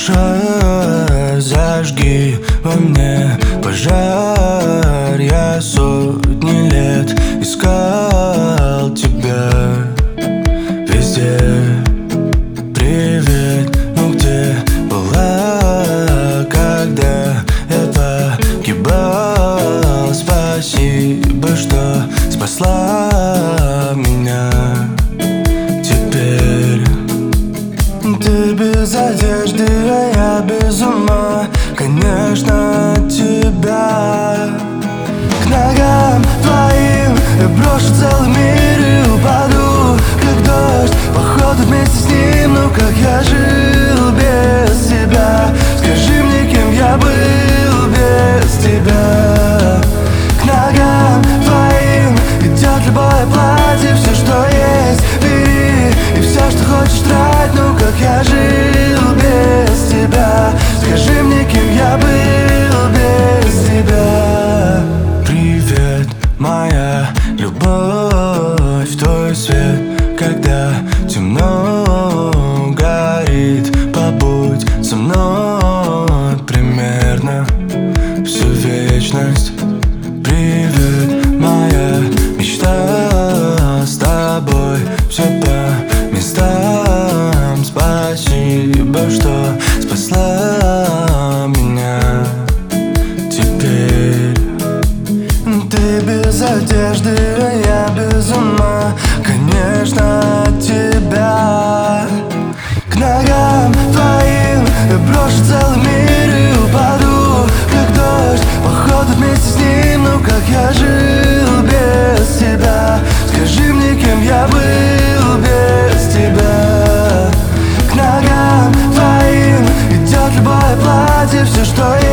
Душа, зажги во мне пожар. Я сотни лет искал тебя везде. Привет, ну где была, когда я погибал? Спасибо, что спасла меня. Теперь ты без одежды, а я без ума, конечно, от тебя. К ногам твоим я брошу целый мир и упаду, как дождь, походу вместе с ним. Ну как я жил без тебя? Скажи мне, кем я был без тебя? К ногам твоим идет любое платье, все, что есть, бери, и все, что хочешь, трать. Ну как я жил без тебя? Скажи мне, кем я был без тебя? Привет, моя любовь, твой свет, когда темно горит. Побудь со мной примерно всю вечность. Привет, моя мечта, с тобой все по местам. Спасибо, что спасла меня. Теперь ты без одежды, а я без ума, конечно, от тебя. К ногам твоим я брошу целый мир и упаду, как дождь, походу вместе с ним. Ну как я жил без тебя? Скажи мне, кем я был без тебя? К ногам твоим идет любое платье, все, что есть.